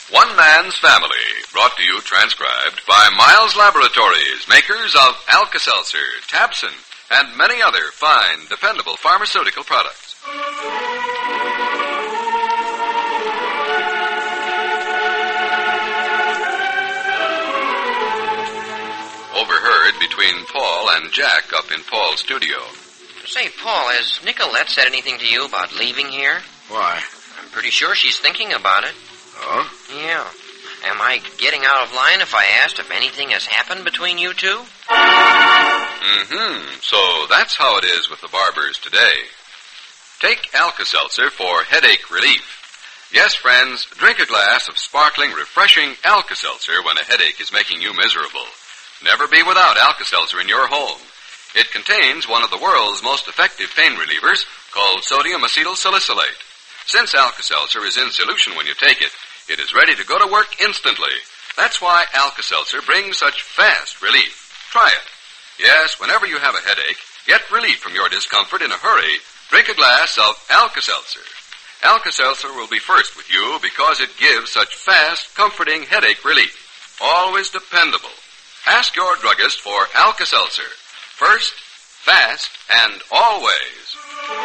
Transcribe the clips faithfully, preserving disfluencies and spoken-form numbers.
One Man's Family, brought to you transcribed by Miles Laboratories, makers of Alka-Seltzer, Tabson, and many other fine, dependable pharmaceutical products. Overheard between Paul and Jack up in Paul's studio. Say, Paul, has Nicolette said anything to you about leaving here? Why? I'm pretty sure she's thinking about it. Oh? Yeah. Am I getting out of line if I asked if anything has happened between you two? Mm-hmm. So that's how it is with the barbers today. Take Alka-Seltzer for headache relief. Yes, friends, drink a glass of sparkling, refreshing Alka-Seltzer when a headache is making you miserable. Never be without Alka-Seltzer in your home. It contains one of the world's most effective pain relievers called sodium acetylsalicylate. Since Alka-Seltzer is in solution when you take it, it is ready to go to work instantly. That's why Alka-Seltzer brings such fast relief. Try it. Yes, whenever you have a headache, get relief from your discomfort in a hurry. Drink a glass of Alka-Seltzer. Alka-Seltzer will be first with you because it gives such fast, comforting headache relief. Always dependable. Ask your druggist for Alka-Seltzer. First, fast, and always.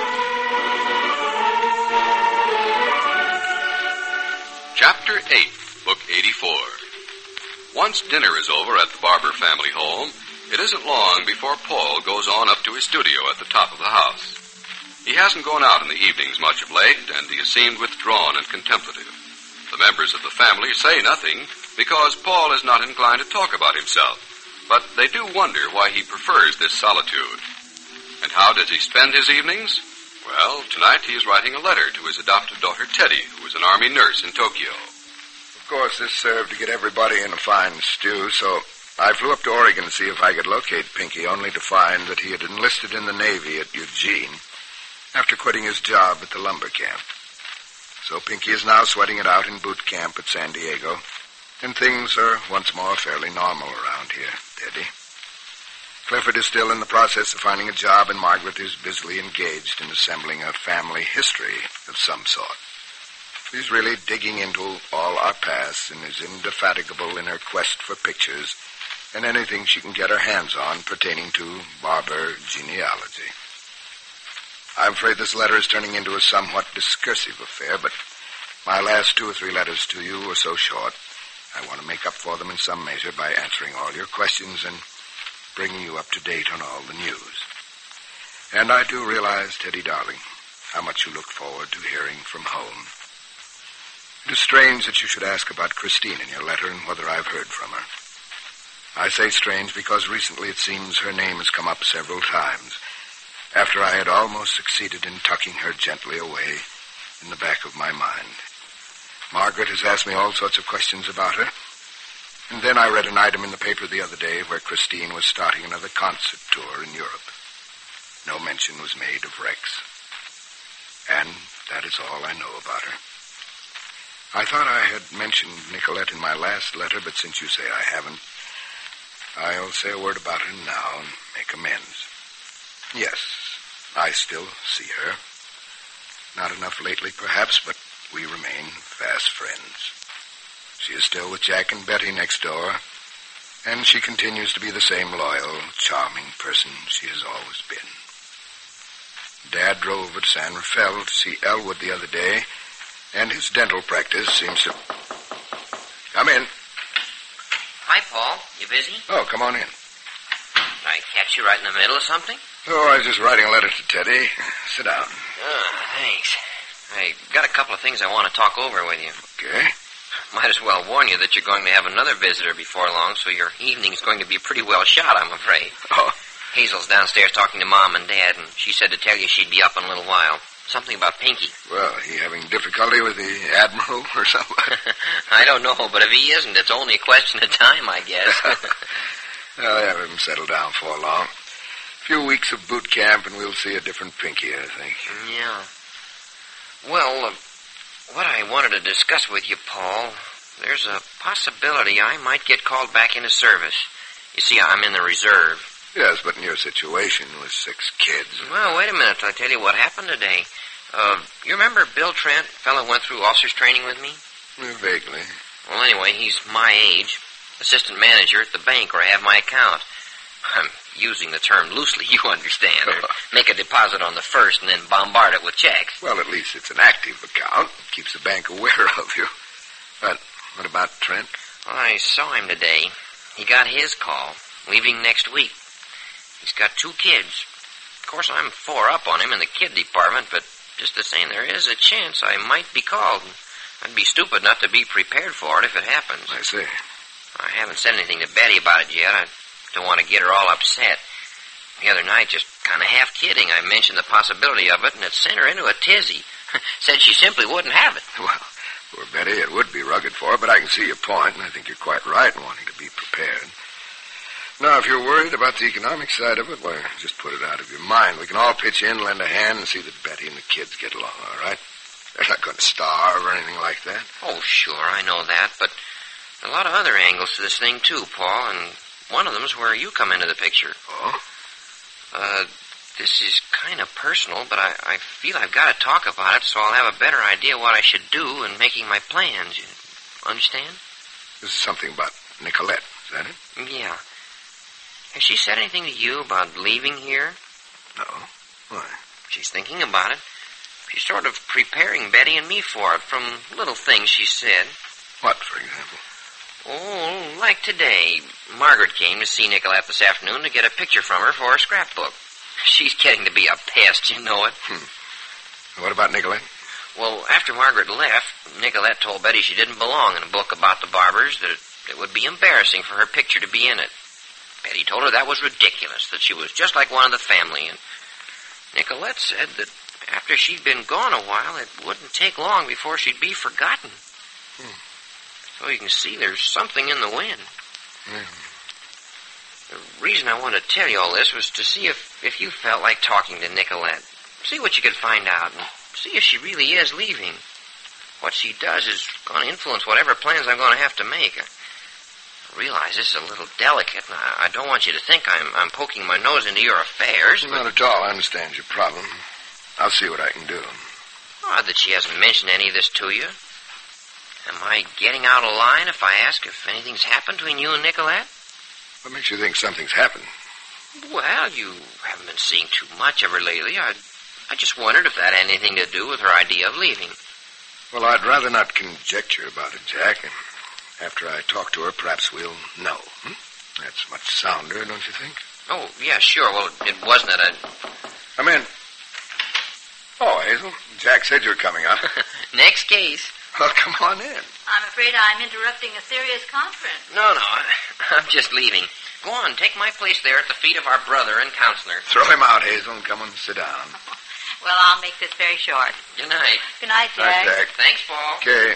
Chapter eight, Book eighty-four. Once dinner is over at the Barber family home, it isn't long before Paul goes on up to his studio at the top of the house. He hasn't gone out in the evenings much of late, and he has seemed withdrawn and contemplative. The members of the family say nothing because Paul is not inclined to talk about himself, but they do wonder why he prefers this solitude. And how does he spend his evenings? Well, tonight he is writing a letter to his adopted daughter, Teddy, who is an army nurse in Tokyo. Of course, this served to get everybody in a fine stew, so I flew up to Oregon to see if I could locate Pinky, only to find that he had enlisted in the Navy at Eugene after quitting his job at the lumber camp. So Pinky is now sweating it out in boot camp at San Diego, and things are once more fairly normal around here, Teddy. Clifford is still in the process of finding a job, and Margaret is busily engaged in assembling a family history of some sort. She's really digging into all our past and is indefatigable in her quest for pictures and anything she can get her hands on pertaining to Barber genealogy. I'm afraid this letter is turning into a somewhat discursive affair, but my last two or three letters to you were so short, I want to make up for them in some measure by answering all your questions and bringing you up to date on all the news. And I do realize, Teddy darling, how much you look forward to hearing from home. It is strange that you should ask about Christine in your letter and whether I've heard from her. I say strange because recently it seems her name has come up several times, after I had almost succeeded in tucking her gently away in the back of my mind. Margaret has asked me all sorts of questions about her, and then I read an item in the paper the other day where Christine was starting another concert tour in Europe. No mention was made of Rex. And that is all I know about her. I thought I had mentioned Nicolette in my last letter, but since you say I haven't, I'll say a word about her now and make amends. Yes, I still see her. Not enough lately, perhaps, but we remain fast friends. She is still with Jack and Betty next door, and she continues to be the same loyal, charming person she has always been. Dad drove over to San Rafael to see Elwood the other day, and his dental practice seems to... Come in. Hi, Paul. You busy? Oh, come on in. Did I catch you right in the middle of something? Oh, I was just writing a letter to Teddy. Sit down. Oh, thanks. I got a couple of things I want to talk over with you. Okay. Might as well warn you that you're going to have another visitor before long, so your evening's going to be pretty well shot, I'm afraid. Oh. Hazel's downstairs talking to Mom and Dad, and she said to tell you she'd be up in a little while. Something about Pinky. Well, he having difficulty with the Admiral or something? I don't know, but if he isn't, it's only a question of time, I guess. I'll have him settle down for long. A few weeks of boot camp, and we'll see a different Pinky, I think. Yeah. Well, uh, what I wanted to discuss with you, Paul, there's a possibility I might get called back into service. You see, I'm in the reserve. Yes, but in your situation with six kids... Well, wait a minute. I'll tell you what happened today. Uh, you remember Bill Trent, fellow who went through officer's training with me? Yeah, vaguely. Well, anyway, he's my age, assistant manager at the bank where I have my account. I'm using the term loosely, you understand. Or make a deposit on the first and then bombard it with checks. Well, at least it's an active account. It keeps the bank aware of you. But what about Trent? Well, I saw him today. He got his call, leaving next week. He's got two kids. Of course, I'm four up on him in the kid department, but just the same, there is a chance I might be called. I'd be stupid not to be prepared for it if it happens. I see. I haven't said anything to Betty about it yet. I don't want to get her all upset. The other night, just kind of half kidding, I mentioned the possibility of it, and it sent her into a tizzy. Said she simply wouldn't have it. Well, poor Betty, it would be rugged for her, but I can see your point, and I think you're quite right in wanting to be prepared. Now, if you're worried about the economic side of it, why, just put it out of your mind. We can all pitch in, lend a hand, and see that Betty and the kids get along, all right? They're not going to starve or anything like that. Oh, sure, I know that, but a lot of other angles to this thing, too, Paul, and one of them's where you come into the picture. Oh? Uh, this is kind of personal, but I, I feel I've got to talk about it so I'll have a better idea what I should do in making my plans. You understand? This is something about Nicolette, is that it? Yeah. Has she said anything to you about leaving here? No. Why? She's thinking about it. She's sort of preparing Betty and me for it from little things she said. What, for example? Oh, like today. Margaret came to see Nicolette this afternoon to get a picture from her for her scrapbook. She's getting to be a pest, you know it. Hmm. What about Nicolette? Well, after Margaret left, Nicolette told Betty she didn't belong in a book about the Barbers, that it would be embarrassing for her picture to be in it. Betty told her that was ridiculous, that she was just like one of the family, and Nicolette said that after she'd been gone a while, it wouldn't take long before she'd be forgotten. Hmm. So you can see there's something in the wind. Hmm. The reason I wanted to tell you all this was to see if, if you felt like talking to Nicolette. See what you could find out, and see if she really is leaving. What she does is going to influence whatever plans I'm going to have to make. I realize this is a little delicate, and I, I don't want you to think I'm, I'm poking my nose into your affairs. Not at all. I understand your problem. I'll see what I can do. Odd that she hasn't mentioned any of this to you. Am I getting out of line if I ask if anything's happened between you and Nicolette? What makes you think something's happened? Well, you haven't been seeing too much of her lately. I, I just wondered if that had anything to do with her idea of leaving. Well, I'd rather not conjecture about it, Jack. And after I talk to her, perhaps we'll know. Hmm? That's much sounder, don't you think? Oh, yeah, sure. Well, it wasn't at a... Come in. Oh, Hazel, Jack said you were coming up. Next case. Well, come on in. I'm afraid I'm interrupting a serious conference. No, no, I, I'm just leaving. Go on, take my place there at the feet of our brother and counselor. Throw him out, Hazel, and come and sit down. Well, I'll make this very short. Good night. Good night, Jack. Night, Jack. Thanks, Paul. Okay.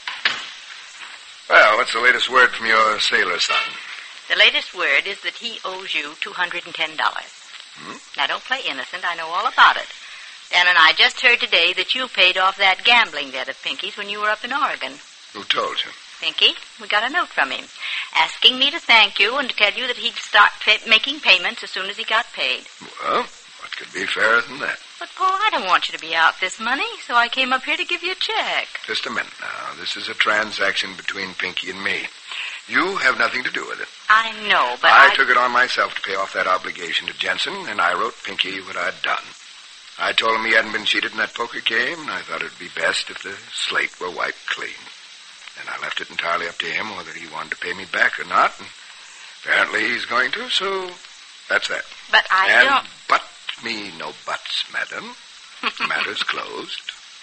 Well, what's the latest word from your sailor son? The latest word is that he owes you two hundred ten dollars. Hmm? Now, don't play innocent. I know all about it. Dan and I just heard today that you paid off that gambling debt of Pinky's when you were up in Oregon. Who told you? Pinky, we got a note from him asking me to thank you and to tell you that he'd start pa- making payments as soon as he got paid. Well, what could be fairer than that? But, Paul, I don't want you to be out this money, so I came up here to give you a check. Just a minute now. This is a transaction between Pinky and me. You have nothing to do with it. I know, but I, I... took it on myself to pay off that obligation to Jensen, and I wrote Pinky what I'd done. I told him he hadn't been cheated in that poker game, and I thought it would be best if the slate were wiped clean. And I left it entirely up to him whether he wanted to pay me back or not, and apparently he's going to, so that's that. But I and don't... but me no buts, madam. Matter's closed.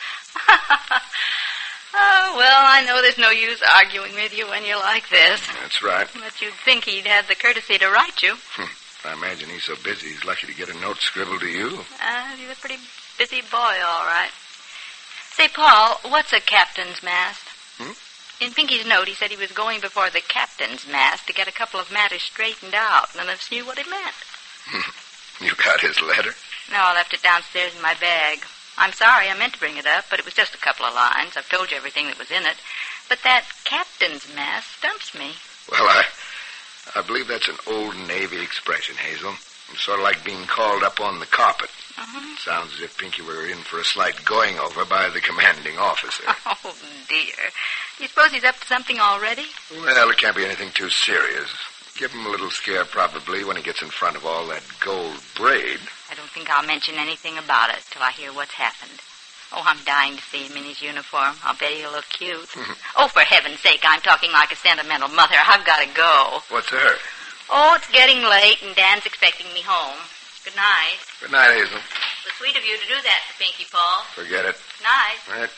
Oh, well, I know there's no use arguing with you when you're like this. That's right. But you'd think he'd have the courtesy to write you. I imagine he's so busy he's lucky to get a note scribbled to you. Uh, he's a pretty busy boy, all right. Say, Paul, what's a captain's mast? Hmm? In Pinky's note, he said he was going before the captain's mast to get a couple of matters straightened out. None of us knew what it meant. You got his letter? No, I left it downstairs in my bag. I'm sorry, I meant to bring it up, but it was just a couple of lines. I've told you everything that was in it. But that captain's mast stumps me. Well, I I believe that's an old Navy expression, Hazel. It's sort of like being called up on the carpet. Uh-huh. Sounds as if Pinky were in for a slight going over by the commanding officer. Oh, dear. You suppose he's up to something already? Well, it can't be anything too serious. Give him a little scare probably when he gets in front of all that gold braid. I don't think I'll mention anything about it till I hear what's happened. Oh, I'm dying to see him in his uniform. I'll bet he'll look cute. Oh, for heaven's sake, I'm talking like a sentimental mother. I've got to go. What's the hurry? Oh, it's getting late, and Dan's expecting me home. Good night. Good night, Hazel. It was sweet of you to do that for Pinky, Paul. Forget it. Night. Right.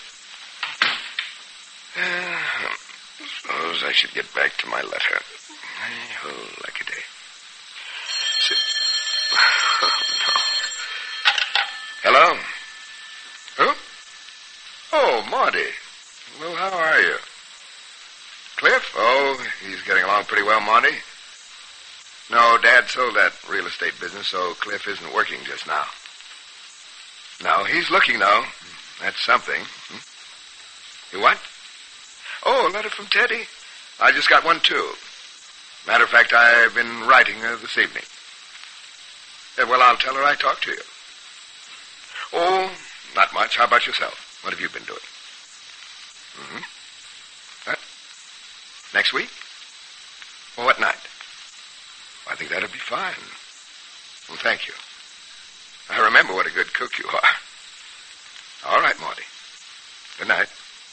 Uh, suppose I should get back to my letter. Oh, lucky day. Sit. Oh, no. Hello? Who? Oh, Monty. Well, how are you? Cliff? Oh, he's getting along pretty well, Monty. No, Dad sold that real estate business, so Cliff isn't working just now. No, he's looking, though. That's something. Hmm? You what? Oh, a letter from Teddy. I just got one, too. Matter of fact, I've been writing her this evening. Yeah, well, I'll tell her I talked to you. Oh, not much. How about yourself? What have you been doing? Mm-hmm. What? Next week? Well, what night? I think that'll be fine. Well, thank you. I remember what a good cook you are. All right, Morty. Good night.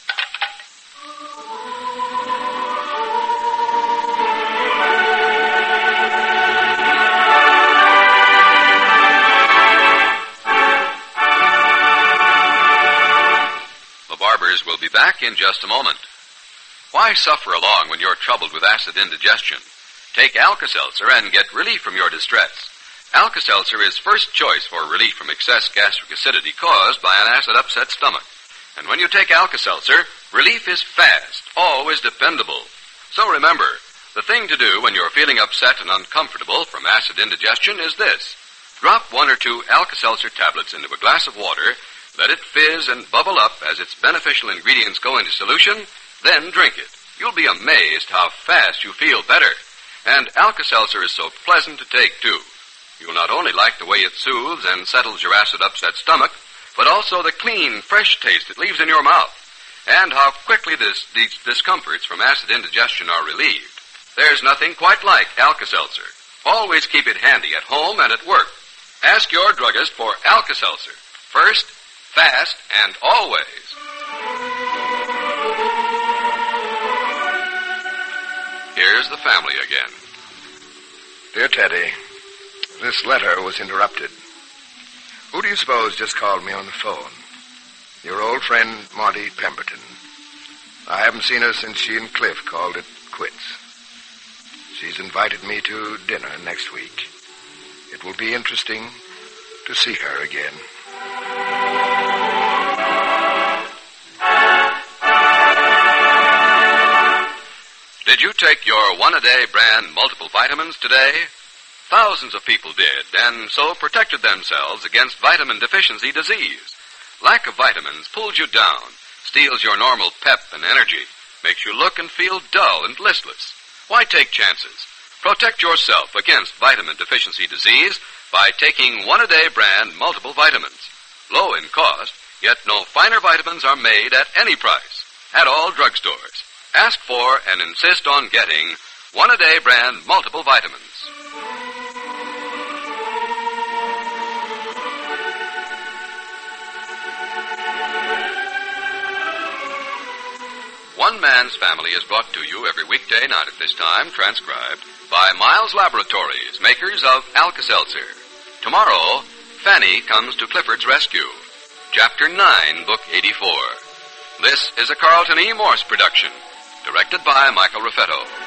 The Barbers will be back in just a moment. Why suffer along when you're troubled with acid indigestion? Take Alka-Seltzer and get relief from your distress. Alka-Seltzer is first choice for relief from excess gastric acidity caused by an acid-upset stomach. And when you take Alka-Seltzer, relief is fast, always dependable. So remember, the thing to do when you're feeling upset and uncomfortable from acid indigestion is this. Drop one or two Alka-Seltzer tablets into a glass of water, let it fizz and bubble up as its beneficial ingredients go into solution, then drink it. You'll be amazed how fast you feel better. And Alka-Seltzer is so pleasant to take, too. You'll not only like the way it soothes and settles your acid-upset stomach, but also the clean, fresh taste it leaves in your mouth, and how quickly this, these discomforts from acid indigestion are relieved. There's nothing quite like Alka-Seltzer. Always keep it handy at home and at work. Ask your druggist for Alka-Seltzer. First, fast, and always. Here's the family again. Dear Teddy, this letter was interrupted. Who do you suppose just called me on the phone? Your old friend, Monty Pemberton. I haven't seen her since she and Cliff called it quits. She's invited me to dinner next week. It will be interesting to see her again. Did you take your one-a-day brand multiple vitamins today? Thousands of people did, and so protected themselves against vitamin deficiency disease. Lack of vitamins pulls you down, steals your normal pep and energy, makes you look and feel dull and listless. Why take chances? Protect yourself against vitamin deficiency disease by taking one-a-day brand multiple vitamins. Low in cost, yet no finer vitamins are made at any price. At all drugstores. Ask for and insist on getting one-a-day brand multiple vitamins. One Man's Family is brought to you every weekday night at this time, transcribed by Miles Laboratories, makers of Alka-Seltzer. Tomorrow, Fanny comes to Clifford's rescue. Chapter nine, Book eighty-four. This is a Carlton E. Morse production, directed by Michael Raffetto.